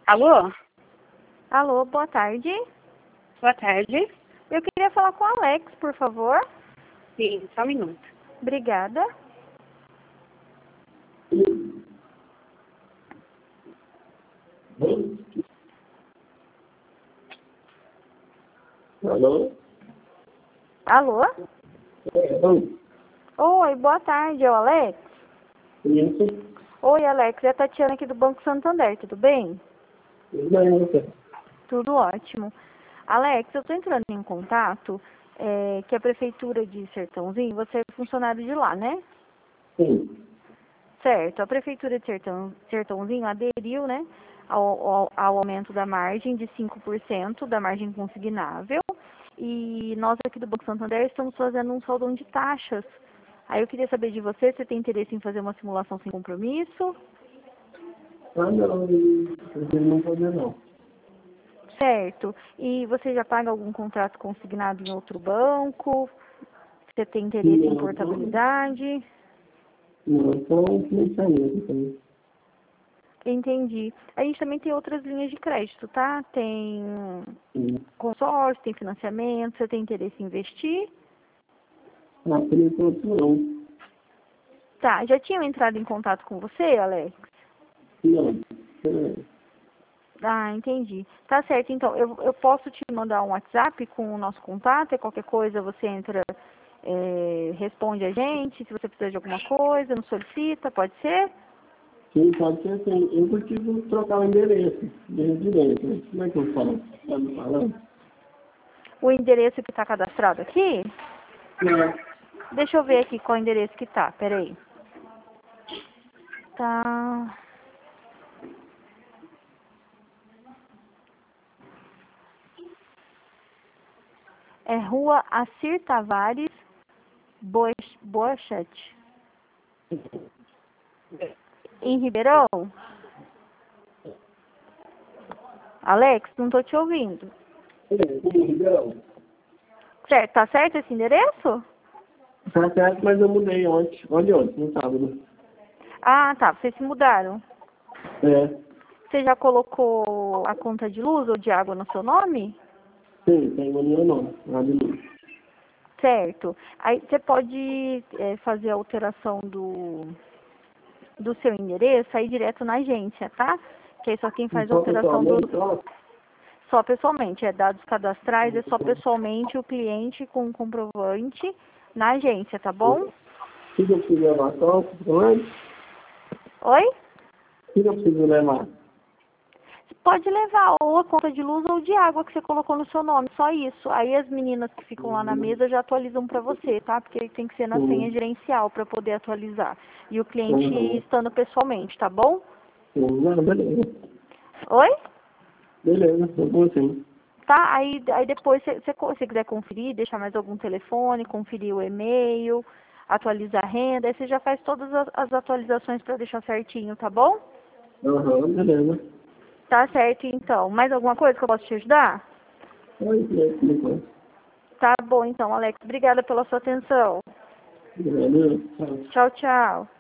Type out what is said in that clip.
Alô? Alô, boa tarde. Boa tarde. Eu queria falar com o Alex, por favor. Sim, só um minuto. Obrigada. Alô? Alô? Oi. Oi, boa tarde, é o Alex? Isso. Oi, Alex, é a Tatiana aqui do Banco Santander, tudo bem? Tudo bem, você? Tudo ótimo. Alex, eu estou entrando em contato que a Prefeitura de Sertãozinho, você é funcionário de lá, né? Sim. Certo, a Prefeitura de Sertãozinho aderiu, né, ao aumento da margem de 5% da margem consignável, e nós aqui do Banco Santander estamos fazendo um soldão de taxas. Aí eu queria saber de você, você tem interesse em fazer uma simulação sem compromisso? Ah, não. Eu prefiro não fazer, não. Certo. E você já paga algum contrato consignado em outro banco? Você tem interesse em portabilidade? Não, só um financiamento também. Entendi. A gente também tem outras linhas de crédito, tá? Tem Sim. consórcio, tem financiamento. Você tem interesse em investir? Ah, por enquanto, não. Tá. Já tinham entrado em contato com você, Alex? Não. Não. Ah, entendi. Tá certo. Então, eu posso te mandar um WhatsApp com o nosso contato e qualquer coisa você entra, responde a gente. Se você precisar de alguma coisa, nos solicita, pode ser? Sim, pode ser assim. Eu preciso trocar o endereço de residência. Como é que eu falo? Tá me falando? O endereço que está cadastrado aqui? Não. Deixa eu ver aqui qual endereço que tá. Peraí. Tá. É Rua Acir Tavares, Boechat. Em Ribeirão? Alex, não tô te ouvindo. Sim, Ribeirão. Certo, tá certo esse endereço? Tá certo, mas eu mudei ontem. Olha ontem, no sábado. Ah, tá. Vocês se mudaram. É. Você já colocou a conta de luz ou de água no seu nome? Sim, tem o meu nome. Lá de luz. Certo. Aí você pode fazer a alteração do seu endereço aí direto na agência, tá? Que aí só quem faz a Só alteração do... pessoalmente, ó. Só pessoalmente, dados cadastrais, é só pessoalmente o cliente com o comprovante na agência, tá bom? Se eu preciso levar só, antes, Oi? se eu preciso levar. Você pode levar ou a conta de luz ou de água que você colocou no seu nome, só isso. Aí as meninas que ficam lá na mesa já atualizam pra você, tá? Porque tem que ser na senha gerencial pra poder atualizar. E o cliente estando pessoalmente, tá bom? Não, beleza. Oi? Beleza, eu vou sim. Tá? Aí depois, se você quiser conferir, deixar mais algum telefone, conferir o e-mail, atualizar a renda, aí você já faz todas as atualizações para deixar certinho, tá bom? Aham, beleza. Tá certo, então. Mais alguma coisa que eu posso te ajudar? É isso aí, por enquanto. Tá bom, então, Alex. Obrigada pela sua atenção. Beleza, tchau. Tchau, tchau.